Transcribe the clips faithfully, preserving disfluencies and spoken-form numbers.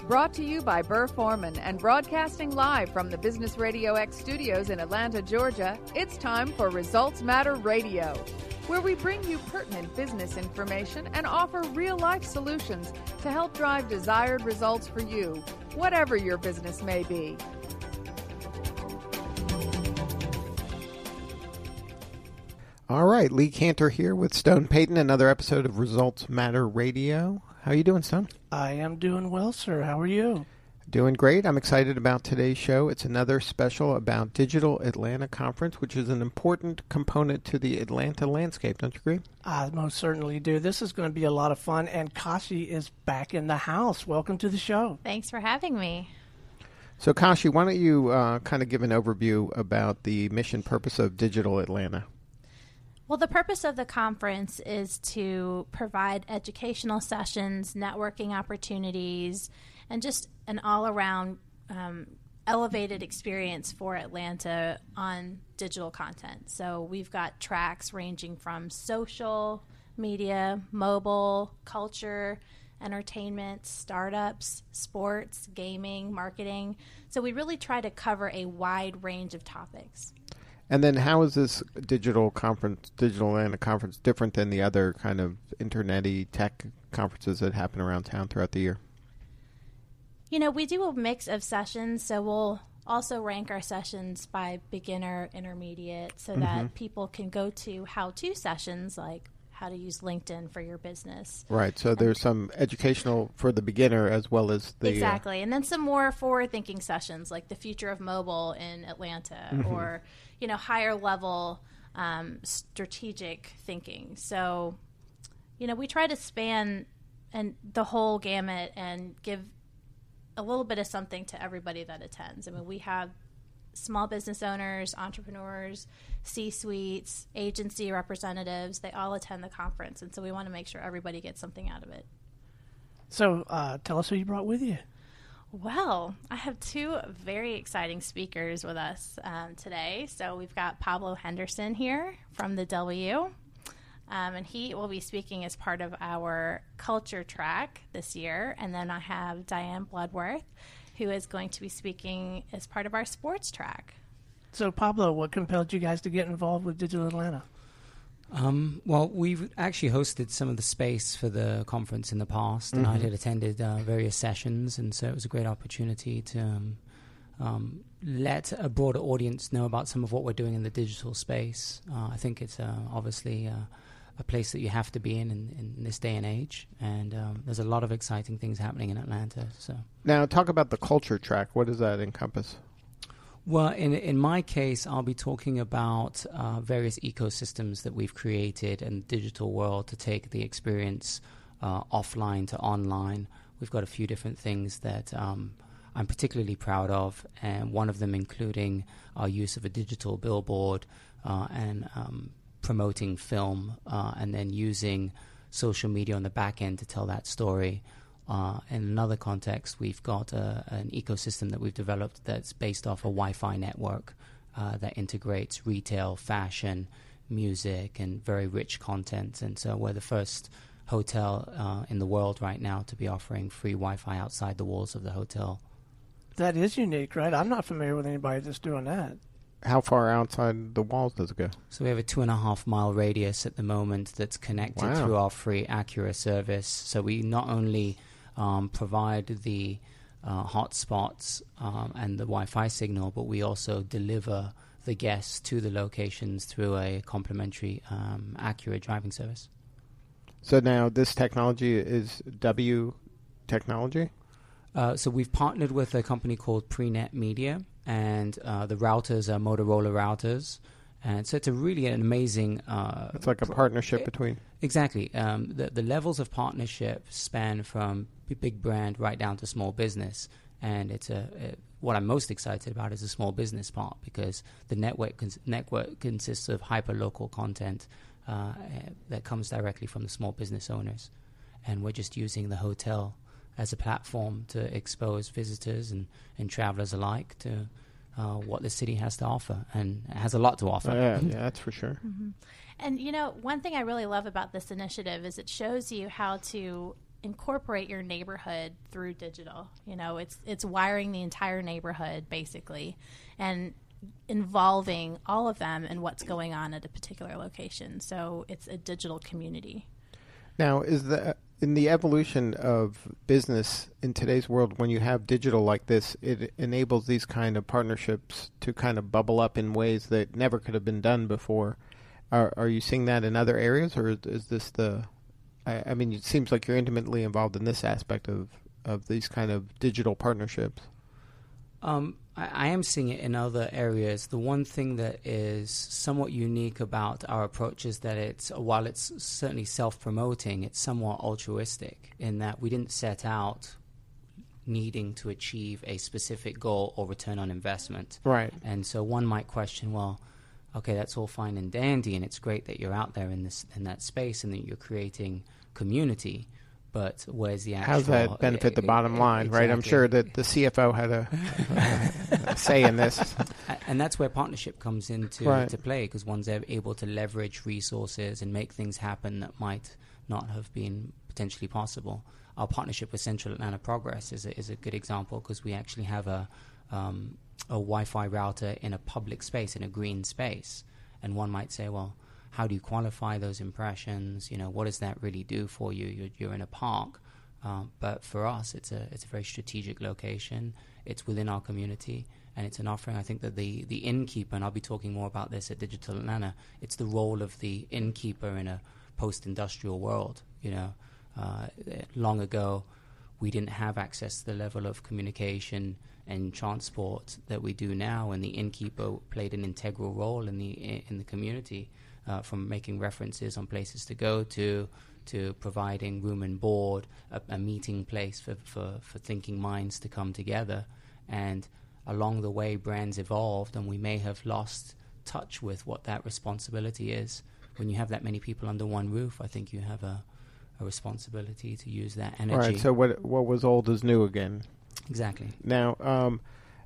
Brought to you by Burr Foreman and broadcasting live from the Business Radio X studios in Atlanta, Georgia, it's time for Results Matter Radio, where we bring you pertinent business information and offer real-life solutions to help drive desired results for you, whatever your business may be. All right, Lee Cantor here with Stone Payton, another episode of Results Matter Radio. How are you doing, Stone? I am doing well, sir. How are you? Doing great. I'm excited about today's show. It's another special about Digital Atlanta Conference, which is an important component to the Atlanta landscape. Don't you agree? I most certainly do. This is going to be a lot of fun, and Kashi is back in the house. Welcome to the show. Thanks for having me. So, Kashi, why don't you uh, kind of give an overview about the mission purpose of Digital Atlanta? Well, the purpose of the conference is to provide educational sessions, networking opportunities, and just an all-around um, elevated experience for Atlanta on digital content. So we've got tracks ranging from social media, mobile, culture, entertainment, startups, sports, gaming, marketing. So we really try to cover a wide range of topics. And then how is this digital conference, Digital Atlanta Conference, different than the other kind of internet-y tech conferences that happen around town throughout the year? You know, we do a mix of sessions, so we'll also rank our sessions by beginner, intermediate, so mm-hmm. that people can go to how-to sessions like how to use LinkedIn for your business. Right, so there's some educational for the beginner as well as the... Exactly, uh, and then some more forward-thinking sessions like the future of mobile in Atlanta mm-hmm. or, you know, higher-level um, strategic thinking. So, you know, we try to span and the whole gamut and give a little bit of something to everybody that attends. I mean, we have small business owners, entrepreneurs, C-suites, agency representatives, they all attend the conference. And so we want to make sure everybody gets something out of it. So uh, tell us who you brought with you. Well, I have two very exciting speakers with us um, today. So we've got Pablo Henderson here from the W, um, and he will be speaking as part of our culture track this year. And then I have Diane Bloodworth, who is going to be speaking as part of our sports track. So, Pablo, what compelled you guys to get involved with Digital Atlanta? Um, well, we've actually hosted some of the space for the conference in the past, and mm-hmm. I had attended uh, various sessions, and so it was a great opportunity to um, um, let a broader audience know about some of what we're doing in the digital space. Uh, I think it's uh, obviously uh, a place that you have to be in in, in this day and age, and um, there's a lot of exciting things happening in Atlanta. So now, talk about the culture track. What does that encompass? Well, in in my case, I'll be talking about uh, various ecosystems that we've created in the digital world to take the experience uh, offline to online. We've got a few different things that um, I'm particularly proud of, and one of them including our use of a digital billboard uh, and um, promoting film, uh, and then using social media on the back end to tell that story. Uh, in another context, we've got a, an ecosystem that we've developed that's based off a Wi-Fi network uh, that integrates retail, fashion, music, and very rich content. And so we're the first hotel uh, in the world right now to be offering free Wi-Fi outside the walls of the hotel. That is unique, right? I'm not familiar with anybody that's doing that. How far outside the walls does it go? So we have a two and a half mile radius at the moment that's connected wow. through our free Acura service. So we not only um, provide the uh, hotspots um, and the Wi-Fi signal, but we also deliver the guests to the locations through a complimentary um, Acura driving service. So now this technology is W technology? Uh, so we've partnered with a company called Prenet Media, and uh, the routers are Motorola routers. And so it's a really an amazing... Uh, it's like a partnership pro- between... Exactly. Um, the, the levels of partnership span from big brand right down to small business. And it's a, a what I'm most excited about is the small business part, because the network cons- network consists of hyper-local content uh, that comes directly from the small business owners. And we're just using the hotel as a platform to expose visitors and, and travelers alike to uh, what the city has to offer. And it has a lot to offer. Oh, yeah, yeah, that's for sure. Mm-hmm. And, you know, one thing I really love about this initiative is it shows you how to incorporate your neighborhood through digital. You know, it's it's wiring the entire neighborhood basically, and involving all of them in what's going on at a particular location. So it's a digital community. Now, is the in the evolution of business in today's world, when you have digital like this, it enables these kind of partnerships to kind of bubble up in ways that never could have been done before. Are, are you seeing that in other areas, or is, is this the? I, I mean, it seems like you're intimately involved in this aspect of, of these kind of digital partnerships. Um, I, I am seeing it in other areas. The one thing that is somewhat unique about our approach is that it's, while it's certainly self-promoting, it's somewhat altruistic in that we didn't set out needing to achieve a specific goal or return on investment. Right. And so one might question, well, okay, that's all fine and dandy, and it's great that you're out there in this in that space and that you're creating community. But where's the actual... How's that benefit uh, the bottom line, exactly. right? I'm sure that the C F O had a, a say in this. And that's where partnership comes into right. to play, because one's able to leverage resources and make things happen that might not have been potentially possible. Our partnership with Central Atlanta Progress is a, is a good example, because we actually have a, um, a Wi-Fi router in a public space, in a green space. And one might say, well, how do you qualify those impressions? You know, what does that really do for you? You're, you're in a park. Um, but for us, it's a it's a very strategic location. It's within our community, and it's an offering. I think that the, the innkeeper, and I'll be talking more about this at Digital Atlanta, it's the role of the innkeeper in a post-industrial world. You know, uh, long ago, we didn't have access to the level of communication and transport that we do now, and the innkeeper played an integral role in the in the community. Uh, from making references on places to go to, to providing room and board, a, a meeting place for, for, for thinking minds to come together. And along the way, brands evolved, and we may have lost touch with what that responsibility is. When you have that many people under one roof, I think you have a, a responsibility to use that energy. All right, so what what was old is new again. Exactly. Now, um,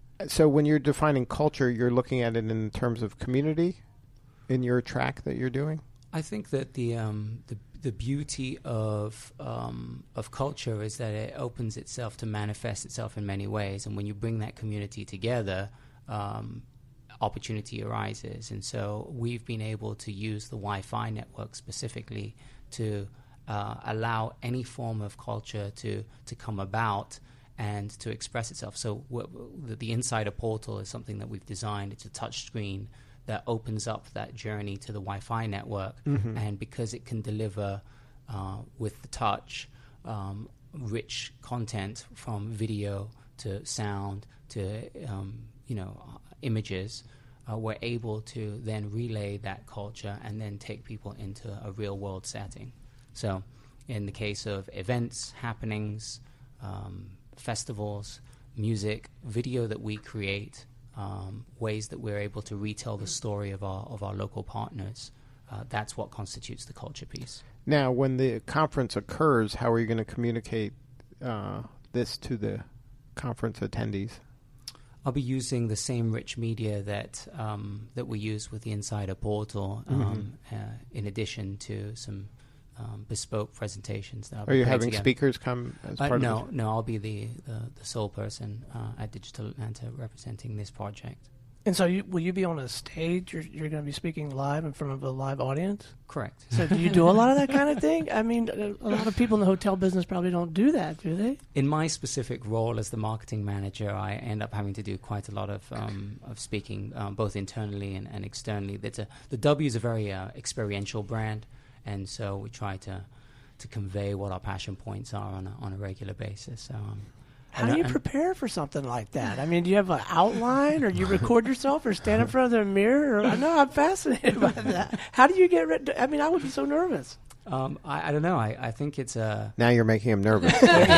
so when you're defining culture, you're looking at it in terms of community in your track that you're doing? I think that the um, the the beauty of um, of culture is that it opens itself to manifest itself in many ways, and when you bring that community together, um, opportunity arises. And so we've been able to use the Wi-Fi network specifically to uh, allow any form of culture to to come about and to express itself. So w- w- the Insider Portal is something that we've designed. It's a touch screen that opens up that journey to the Wi-Fi network. Mm-hmm. And because it can deliver uh, with the touch um, rich content from video to sound to um, you know uh, images, uh, we're able to then relay that culture and then take people into a real world setting. So in the case of events, happenings, um, festivals, music, video that we create, Um, ways that we're able to retell the story of our of our local partners. Uh, that's what constitutes the culture piece. Now, when the conference occurs, how are you going to communicate uh, this to the conference attendees? I'll be using the same rich media that um, that we use with the Insider Portal, um, mm-hmm. uh, in addition to some um, bespoke presentations. That I'll are you having together. speakers come as uh, part no, of it? No, I'll be the, the, the sole person uh, at Digital Atlanta representing this project. And so you, will you be on a stage? You're, you're going to be speaking live in front of a live audience? Correct. So do you do a lot of that kind of thing? I mean, a lot of people in the hotel business probably don't do that, do they? In my specific role as the marketing manager, I end up having to do quite a lot of um, of speaking, um, both internally and, and externally. That's a, the W is a very uh, experiential brand, and so we try to to convey what our passion points are on a, on a regular basis. So, um, How do you prepare for something like that? I mean, do you have an outline, or you record yourself, or stand in front of the mirror? Or, I know I'm fascinated by that. How do you get ready? I mean, I would be so nervous. Um, I, I don't know. I, I think it's a... Now you're making him nervous.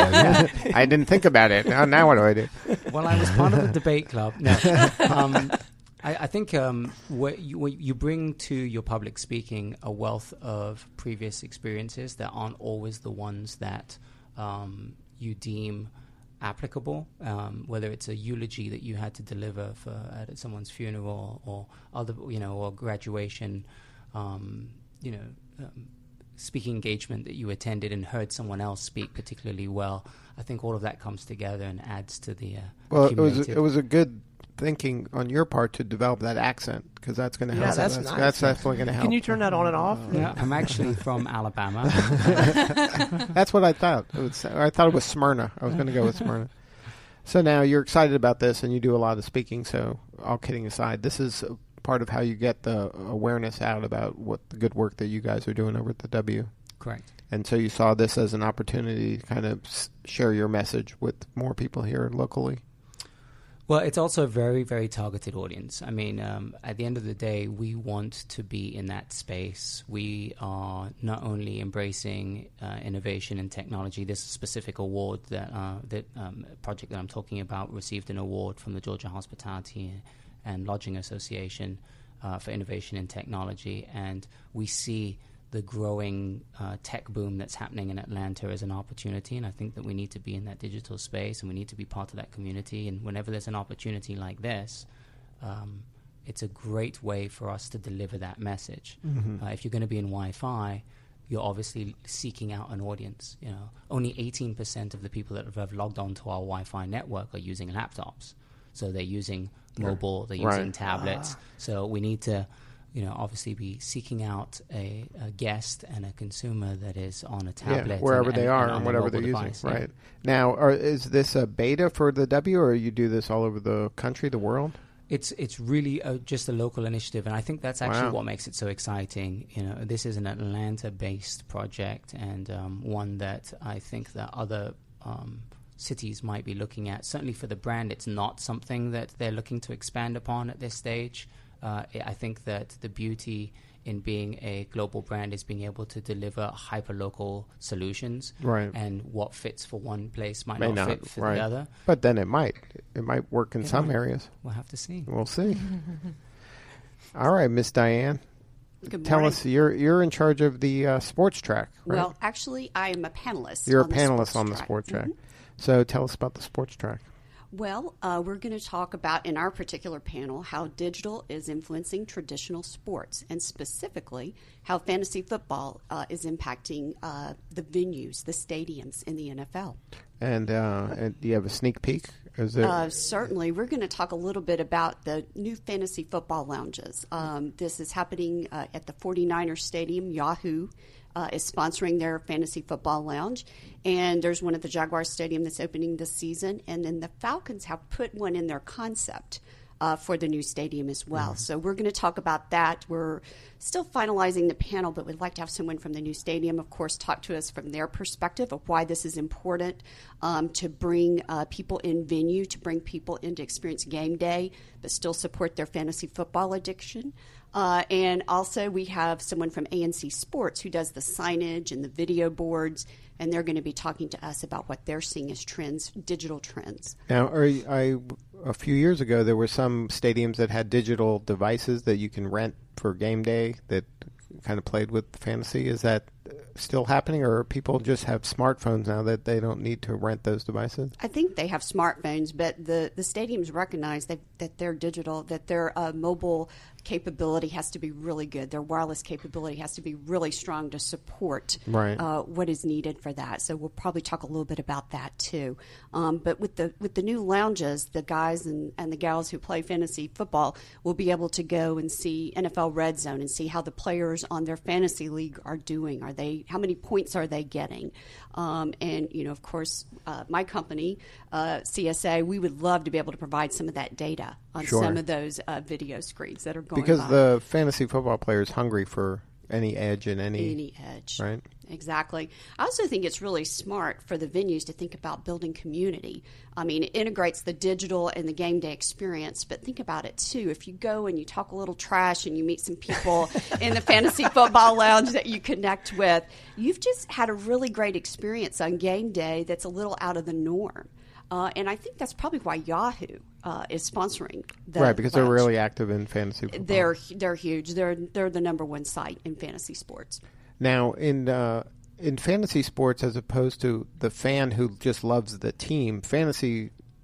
I didn't think about it. Now, now what do I do? Well, I was part of the debate club. No. Um, I, I think um, what you, what you bring to your public speaking a wealth of previous experiences that aren't always the ones that um, you deem applicable, um, whether it's a eulogy that you had to deliver for at someone's funeral or other, you know, or graduation, um, you know, um, speaking engagement that you attended and heard someone else speak particularly well. I think all of that comes together and adds to the uh, well. It was it was a good thinking on your part to develop that accent, because that's going to help. Yeah, that's that's, nice. that's definitely going to help. Can you turn that on and off? Yeah, I'm actually from Alabama. That's what I thought. It was, I thought it was Smyrna. I was going to go with Smyrna. So now you're excited about this, and you do a lot of speaking. So all kidding aside, this is part of how you get the awareness out about what the good work that you guys are doing over at the W. Correct. And so you saw this as an opportunity to kind of s- share your message with more people here locally. Well, it's also a very, very targeted audience. I mean, um, at the end of the day, we want to be in that space. We are not only embracing uh, innovation and technology. This specific award, that uh, that um, project that I'm talking about, received an award from the Georgia Hospitality and Lodging Association uh, for innovation in technology, and we see the growing uh, tech boom that's happening in Atlanta as an opportunity, and I think that we need to be in that digital space, and we need to be part of that community. And whenever there's an opportunity like this, um, it's a great way for us to deliver that message. Mm-hmm. Uh, if you're going to be in Wi-Fi, you're obviously seeking out an audience. You know, only eighteen percent of the people that have logged onto our Wi-Fi network are using laptops, so they're using mobile, they're Right. using tablets. Ah. So we need to, you know, obviously be seeking out a, a guest and a consumer that is on a tablet. Yeah, wherever and, they and, are and, and on whatever a they're mobile using. device, yeah. Right. Now, are, is this a beta for the W, or you do this all over the country, the world? It's it's really a, just a local initiative, and I think that's actually Wow. what makes it so exciting. You know, this is an Atlanta-based project, and um, one that I think that other um, cities might be looking at. Certainly for the brand, it's not something that they're looking to expand upon at this stage. Uh, I think that the beauty in being a global brand is being able to deliver hyper-local solutions. Right. And what fits for one place might May not, not, fit for right. the other. But then it might. It might work in It some might. areas. We'll have to see. We'll see. All right, Miss Diane. Good Tell morning. us, you're you're in charge of the uh, sports track, right? Well, actually, I am a panelist. You're a on the panelist sports on the track. sports track. Mhm. So tell us about the sports track. Well, uh, we're going to talk about, in our particular panel, how digital is influencing traditional sports, and specifically how fantasy football uh, is impacting uh, the venues, the stadiums in the N F L. And, uh, and do you have a sneak peek? Is there? Uh, certainly. We're going to talk a little bit about the new fantasy football lounges. Um, this is happening uh, at the 49ers Stadium. Yahoo uh, is sponsoring their fantasy football lounge. And there's one at the Jaguars Stadium that's opening this season. And then the Falcons have put one in their concept uh, for the new stadium as well. Mm-hmm. So we're going to talk about that. We're still finalizing the panel, but we'd like to have someone from the new stadium, of course, talk to us from their perspective of why this is important um, to bring uh, people in venue, to bring people in to experience game day, but still support their fantasy football addiction. Uh, and also we have someone from A N C Sports who does the signage and the video boards, and they're going to be talking to us about what they're seeing as trends, digital trends. Now, are you, I, a few years ago, there were some stadiums that had digital devices that you can rent for game day that kind of played with fantasy. Is that still happening, or people just have smartphones now that they don't need to rent those devices? I think they have smartphones, but the, the stadiums recognize that, that their digital, that their uh, mobile capability has to be really good. Their wireless capability has to be really strong to support right. uh, what is needed for that. So we'll probably talk a little bit about that too. Um, but with the with the new lounges, the guys and, and the gals who play fantasy football will be able to go and see N F L Red Zone and see how the players on their fantasy league are doing. Are they? How many points are they getting? Um, and you know, of course, uh, my company, uh, C S A, we would love to be able to provide some of that data on sure. some of those uh, video screens that are going because by. the fantasy football player is hungry for any edge and any any edge, right? Exactly. I also think it's really smart for the venues to think about building community. I mean, it integrates the digital and the game day experience, but think about it too. If you go and you talk a little trash and you meet some people in the fantasy football lounge that you connect with, you've just had a really great experience on game day that's a little out of the norm. Uh, and I think that's probably why Yahoo uh, is sponsoring the right because lounge. they're really active in fantasy football. They're they're huge. They're they're the number one site in fantasy sports. Now, in uh, in fantasy sports, as opposed to the fan who just loves the team, fantasy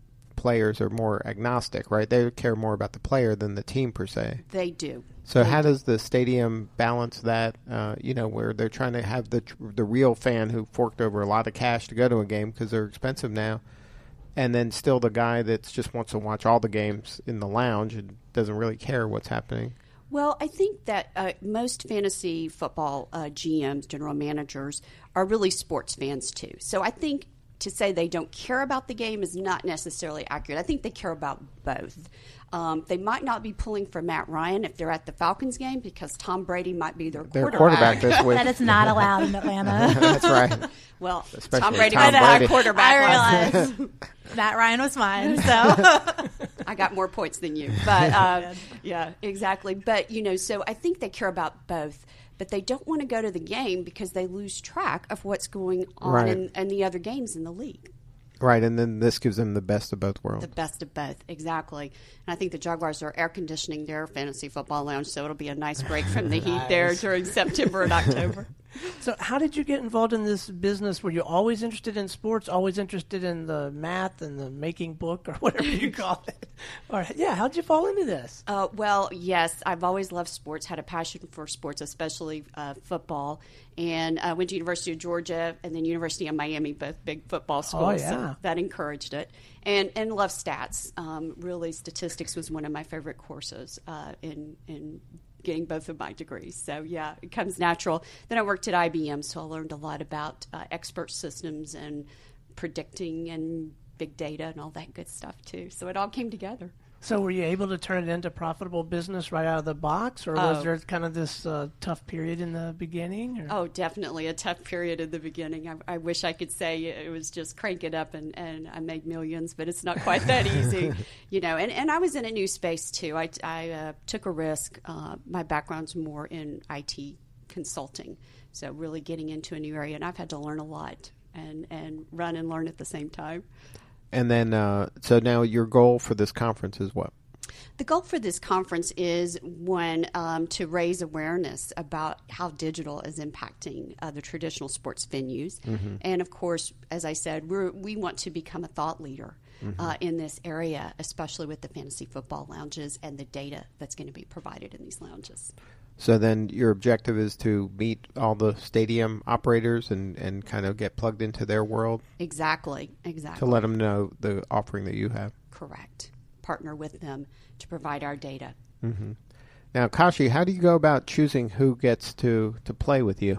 players are more agnostic, right? They care more about the player than the team per se. They do. So they how do. does the stadium balance that, uh, you know, where they're trying to have the tr- the real fan who forked over a lot of cash to go to a game because they're expensive now, and then still the guy that just wants to watch all the games in the lounge and doesn't really care what's happening? Well, I think that uh, most fantasy football uh, G Ms, general managers, are really sports fans too. So I think to say they don't care about the game is not necessarily accurate. I think they care about both. Um, they might not be pulling for Matt Ryan if they're at the Falcons game because Tom Brady might be their, Their quarterback. quarterback this week. That is not allowed in Atlanta. That's right. Well, Especially Tom Brady Tom was our Brady. quarterback. I last- realize Matt Ryan was mine, so I got more points than you. But uh, yeah, exactly. But, you know, so I think they care about both. But they don't want to go to the game because they lose track of what's going on Right. in, in the other games in the league. Right, and then this gives them the best of both worlds. The best of both, exactly. And I think the Jaguars are air conditioning their fantasy football lounge, so it'll be a nice break from the heat there during September and October. So how did you get involved in this business? Were you always interested in sports, always interested in the math and the making book or whatever you call it? Or, yeah, how did you fall into this? Uh, well, yes, I've always loved sports, had a passion for sports, especially uh, football, and I uh, went to University of Georgia and then University of Miami, both big football schools, yeah. so that encouraged it. And and love stats. Um, really, statistics was one of my favorite courses uh, in in getting both of my degrees. So, yeah, it comes natural. Then I worked at I B M, so I learned a lot about uh, expert systems and predicting and big data and all that good stuff, too. So it all came together. So were you able to turn it into profitable business right out of the box, or was Oh. there kind of this uh, tough period in the beginning? Or? Oh, definitely a tough period in the beginning. I, I wish I could say it was just crank it up and, and I made millions, but it's not quite that easy, you know. And, and I was in a new space too. I, I uh, took a risk. Uh, my background's more in I T consulting, so really getting into a new area, and I've had to learn a lot and, and run and learn at the same time. And then, uh, so now your goal for this conference is what? The goal for this conference is, one, um, to raise awareness about how digital is impacting uh, the traditional sports venues. Mm-hmm. And, of course, as I said, we're, we want to become a thought leader mm-hmm. uh, in this area, especially with the fantasy football lounges and the data that's going to be provided in these lounges. So then your objective is to meet all the stadium operators and, and kind of get plugged into their world? Exactly, exactly. To let them know the offering that you have? Correct. Partner with them to provide our data. Mm-hmm. Now, Kashi, how do you go about choosing who gets to, to play with you?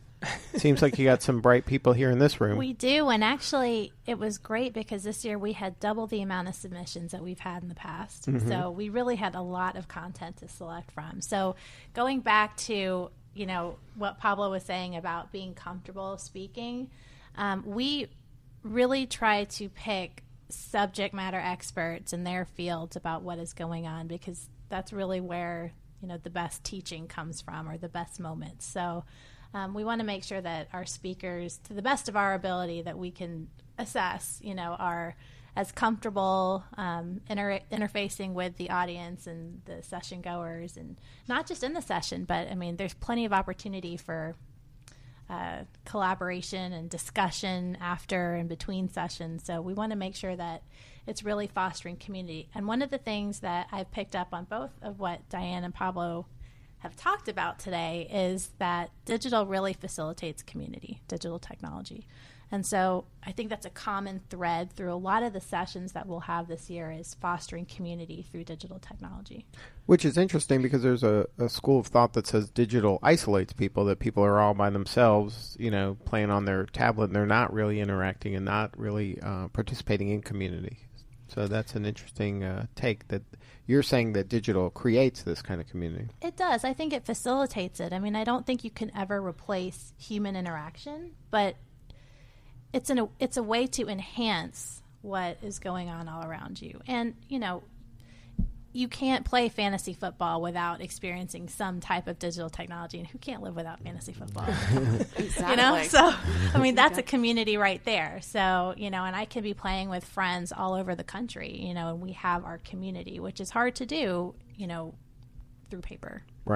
Seems like you got some bright people here in this room. we do. And actually, it was great because this year we had double the amount of submissions that we've had in the past. Mm-hmm. So we really had a lot of content to select from. So going back to, you know, what Pablo was saying about being comfortable speaking, um, we really try to pick subject matter experts in their fields about what is going on, because that's really where, you know, the best teaching comes from, or the best moments. So um, we want to make sure that our speakers, to the best of our ability, that we can assess, you know, are as comfortable um, inter- interfacing with the audience and the session goers, and not just in the session, but I mean, there's plenty of opportunity for uh, collaboration and discussion after and between sessions. So we want to make sure that it's really fostering community. And one of the things that I've picked up on both of what Diane and Pablo have talked about today is that digital really facilitates community, digital technology. And so I think that's a common thread through a lot of the sessions that we'll have this year, is fostering community through digital technology. Which is interesting because there's a, a school of thought that says digital isolates people, that people are all by themselves, you know, playing on their tablet, and they're not really interacting and not really uh, participating in community. So that's an interesting uh, take, that you're saying that digital creates this kind of community. It does. I think it facilitates it. I mean, I don't think you can ever replace human interaction, but it's an, it's a way to enhance what is going on all around you. And, you know, you can't play fantasy football without experiencing some type of digital technology, and who can't live without fantasy football? Exactly. You know, so I mean, that's a community right there. So, you know, and I can be playing with friends all over the country, you know, and we have our community, which is hard to do, you know, through paper. Right.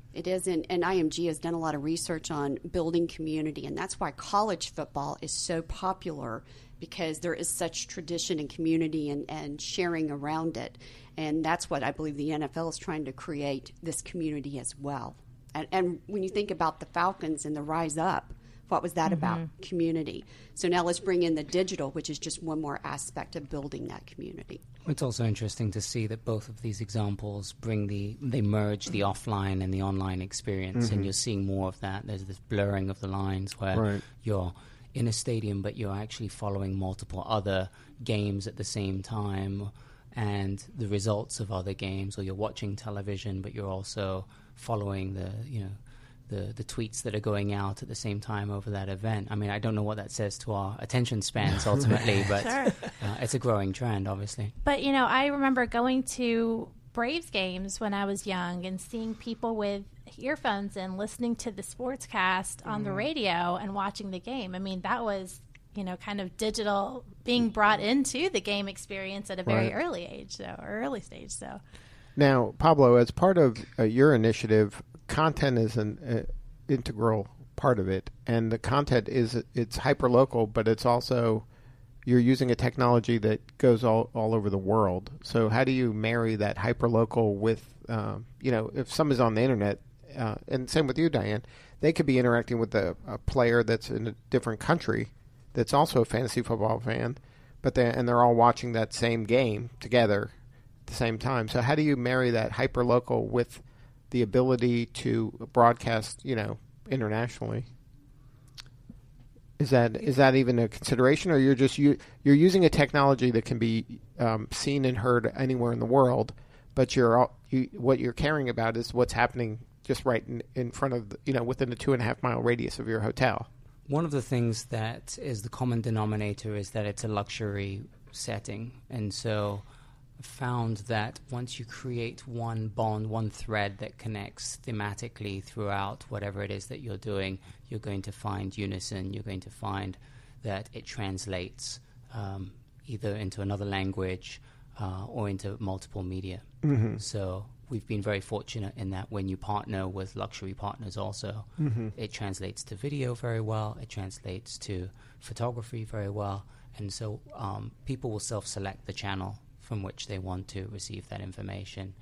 It is, and, and I M G has done a lot of research on building community, and that's why college football is so popular, because there is such tradition and community and, and sharing around it. And that's what I believe the N F L is trying to create, this community as well. And, and when you think about the Falcons and the Rise Up, what was that mm-hmm. about? Community. So now let's bring in the digital, which is just one more aspect of building that community. It's also interesting to see that both of these examples bring the, they merge the offline and the online experience, mm-hmm. and you're seeing more of that. There's this blurring of the lines where right. you're in a stadium, but you're actually following multiple other games at the same time, and the results of other games, or you're watching television, but you're also following the, you know, the the tweets that are going out at the same time over that event. I mean, I don't know what that says to our attention spans ultimately, but sure. uh, it's a growing trend, obviously. But, you know, I remember going to Braves games when I was young and seeing people with earphones in listening to the sportscast on mm. the radio and watching the game. I mean, that was, you know, kind of digital being brought into the game experience at a very right. early age, so or early stage. So now, Pablo, as part of uh, your initiative, content is an uh, integral part of it, and the content is it's hyperlocal, but it's also you're using a technology that goes all, all over the world. So how do you marry that hyperlocal with, uh, you know, if somebody's on the internet, uh, and same with you, Diane, they could be interacting with a, a player that's in a different country that's also a fantasy football fan, but they and they're all watching that same game together at the same time. So how do you marry that hyperlocal with the ability to broadcast, you know, internationally? Is that is that even a consideration, or you're just you you're using a technology that can be um, seen and heard anywhere in the world, but you're you, what you're caring about is what's happening just right in, in front of the, you know, within a two and a half mile radius of your hotel? One of the things that is the common denominator is that it's a luxury setting, and so found that once you create one bond, one thread that connects thematically throughout whatever it is that you're doing, you're going to find unison. You're going to find that it translates um, either into another language uh, or into multiple media. Mm-hmm. So we've been very fortunate in that when you partner with luxury partners also, mm-hmm. it translates to video very well, it translates to photography very well, and so um, people will self-select the channel from which they want to receive that information.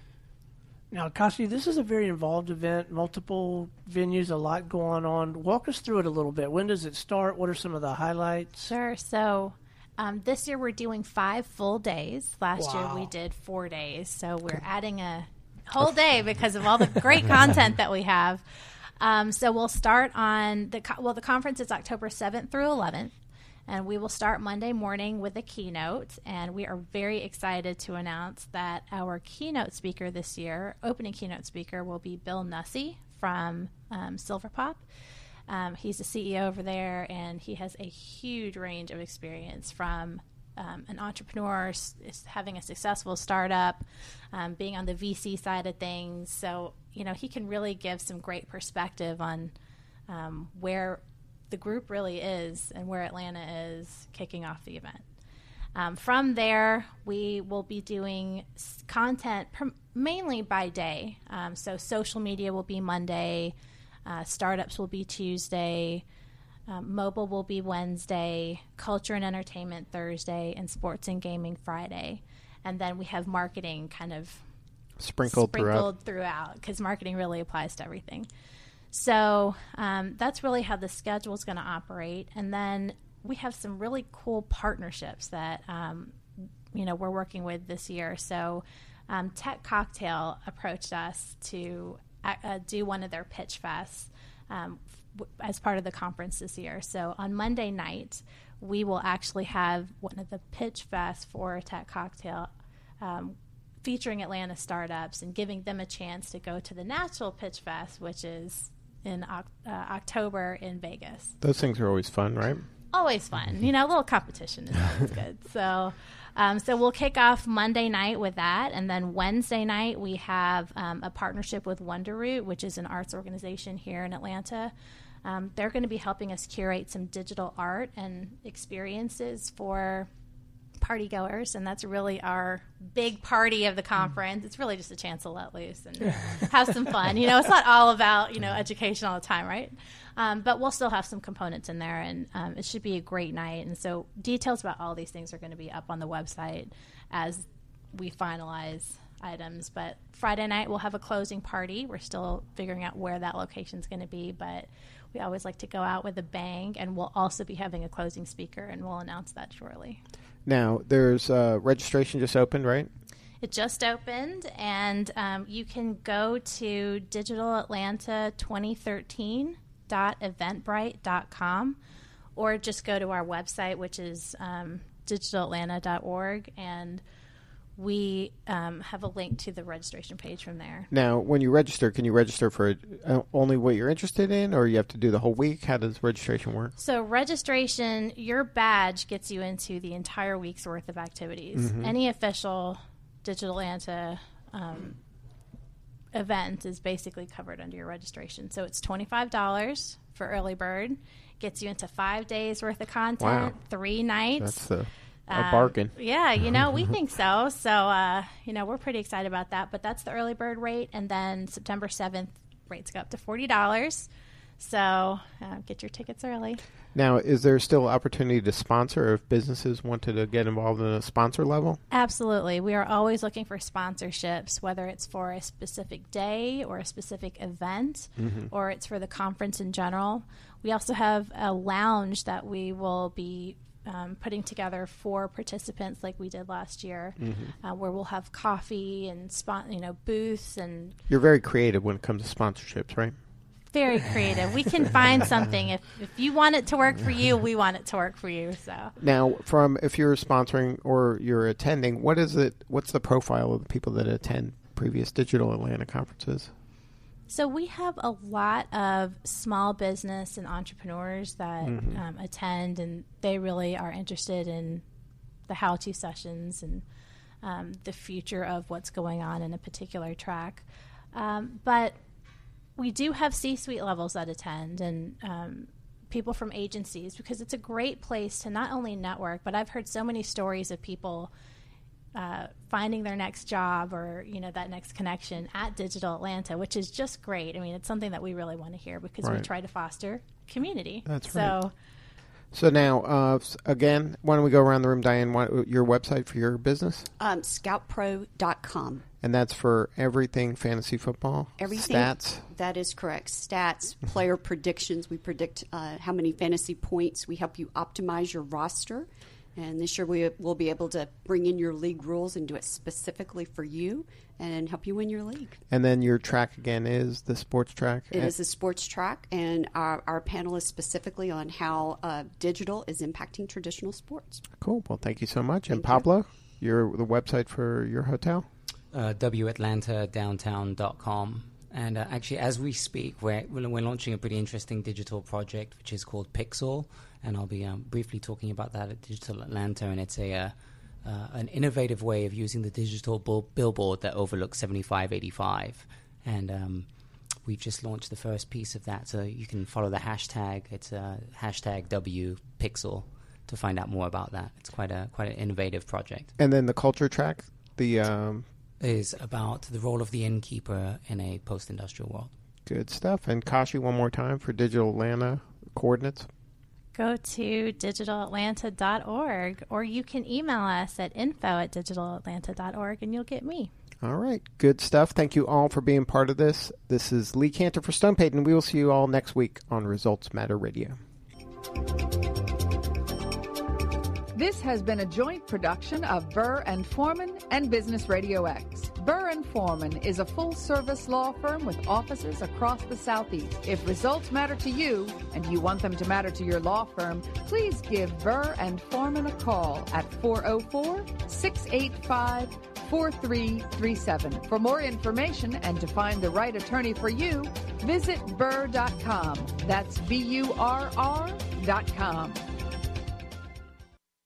Now, Kasi, this is a very involved event, multiple venues, a lot going on. Walk us through it a little bit. When does it start? What are some of the highlights? Sure. So um, this year we're doing five full days. Last wow. year we did four days. So we're adding a whole day because of all the great content that we have. Um, so we'll start on the, co- well, the conference is October seventh through eleventh. And we will start Monday morning with a keynote. And we are very excited to announce that our keynote speaker this year, opening keynote speaker, will be Bill Nussey from um, Silverpop. Um, he's the C E O over there, and he has a huge range of experience from um, an entrepreneur, s- having a successful startup, um, being on the V C side of things. So, you know, he can really give some great perspective on um, where the group really is and where Atlanta is kicking off the event. Um, from there, we will be doing s- content pr- mainly by day. Um, so social media will be Monday, uh, startups will be Tuesday, um, mobile will be Wednesday, culture and entertainment Thursday, and sports and gaming Friday. And then we have marketing kind of sprinkled, sprinkled throughout, because marketing really applies to everything. So um, that's really how the schedule is going to operate. And then we have some really cool partnerships that, um, you know, we're working with this year. So um, Tech Cocktail approached us to uh, do one of their pitch fests um, w- as part of the conference this year. So on Monday night, we will actually have one of the pitch fests for Tech Cocktail um, featuring Atlanta startups and giving them a chance to go to the Nashville Pitch Fest, which is in uh, October in Vegas. Those things are always fun, right? Always fun. You know, a little competition is always good. So um, so we'll kick off Monday night with that. And then Wednesday night, we have um, a partnership with Wonderroot, which is an arts organization here in Atlanta. Um, they're going to be helping us curate some digital art and experiences for party goers, and that's really our big party of the conference. It's really just a chance to let loose and have some fun. You know, it's not all about, you know, education all the time, right? Um, but we'll still have some components in there, and um, it should be a great night. And so details about all these things are going to be up on the website as we finalize items. But Friday night we'll have a closing party. We're still figuring out where that location is going to be, but we always like to go out with a bang, and we'll also be having a closing speaker, and we'll announce that shortly. Now, there's uh, registration just opened, right? It just opened, and um, you can go to digital atlanta twenty thirteen dot eventbrite dot com or just go to our website, which is um, digital atlanta dot org, and we um, have a link to the registration page from there. Now, when you register, can you register for uh, only what you're interested in, or you have to do the whole week? How does registration work? So registration, your badge gets you into the entire week's worth of activities. Mm-hmm. Any official Digital Atlanta um, event is basically covered under your registration. So it's twenty-five dollars for early bird, gets you into five days worth of content, Wow. three nights. That's the, a Um, bargain. Yeah, you know, we think so. So, uh, you know, we're pretty excited about that. But that's the early bird rate. And then September seventh, rates go up to forty dollars. So uh, get your tickets early. Now, is there still opportunity to sponsor if businesses wanted to get involved in a sponsor level? Absolutely. We are always looking for sponsorships, whether it's for a specific day or a specific event, mm-hmm. or it's for the conference in general. We also have a lounge that we will be um, putting together for participants like we did last year, mm-hmm. uh, where we'll have coffee and spon- you know booths. And you're very creative when it comes to sponsorships, right? Very creative. We can find something. If if you want it to work for you, we want it to work for you. So now, from if you're sponsoring or you're attending, what is it? What's the profile of the people that attend previous Digital Atlanta conferences? So we have a lot of small business and entrepreneurs that mm-hmm. um, attend, and they really are interested in the how-to sessions and um, the future of what's going on in a particular track. Um, but we do have C-suite levels that attend, and um, people from agencies, because it's a great place to not only network, but I've heard so many stories of people uh, finding their next job or, you know, that next connection at Digital Atlanta, which is just great. I mean, it's something that we really want to hear because right. we try to foster community. That's so, right. So now, uh, again, why don't we go around the room, Diane, what, your website for your business? Um, scout pro dot com. And that's for everything fantasy football? Everything. Stats? That is correct. Stats, player predictions. We predict uh, how many fantasy points. We help you optimize your roster. And this year we will be able to bring in your league rules and do it specifically for you and help you win your league. And then your track, again, is the sports track? It is the sports track, and our, our panel is specifically on how uh, digital is impacting traditional sports. Cool. Well, thank you so much. Thank and Pablo, you. your the website for your hotel? Uh, w atlanta downtown dot com. And uh, actually, as we speak, we're, we're launching a pretty interesting digital project, which is called Pixel. And I'll be um, briefly talking about that at Digital Atlanta. And it's a uh, uh, an innovative way of using the digital bull- billboard that overlooks seventy-five eighty-five. And um, we've just launched the first piece of that. So you can follow the hashtag. It's uh, hashtag W Pixel to find out more about that. It's quite a quite an innovative project. And then the culture track, the um is about the role of the innkeeper in a post-industrial world. Good stuff. And Kashi, one more time for Digital Atlanta coordinates. Go to digital atlanta dot org, or you can email us at info at digital atlanta dot org, and you'll get me. All right. Good stuff. Thank you all for being part of this. This is Lee Cantor for Stone Payton. We will see you all next week on Results Matter Radio. This has been a joint production of Burr and Foreman and Business Radio X. Burr and Foreman is a full-service law firm with offices across the Southeast. If results matter to you and you want them to matter to your law firm, please give Burr and Foreman a call at four oh four, six eight five, four three three seven. For more information and to find the right attorney for you, visit burr dot com. That's B U R R dot com.